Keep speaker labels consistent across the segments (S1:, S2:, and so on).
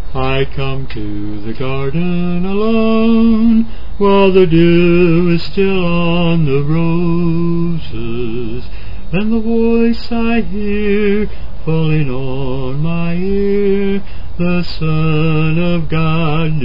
S1: I come to the garden alone, while the dew is still on the roses, and the voice I hear falling on my ear, the Son of God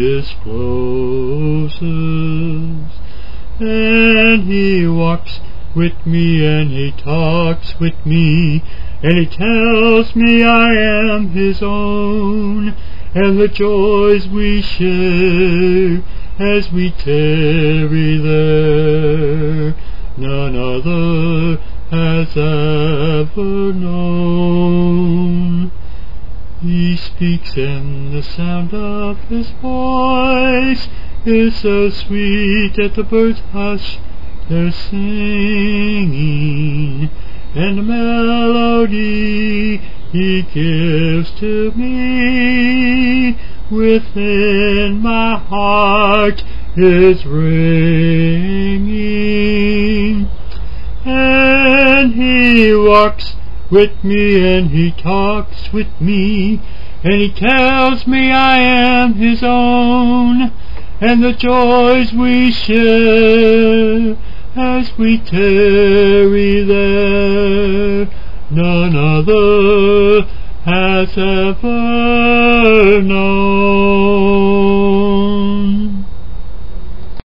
S1: discloses. And He walks with me, and He talks with me, and He tells me I am His own, and the joys we share as we tarry there, none other has ever known. He speaks, and the sound of His voice is so sweet that the birds hush their singing, and the melody He gives to me within my heart is ringing. And He walks with me, and He talks with me, and He tells me I am His own, and the joys we share as we tarry there, none other has ever known.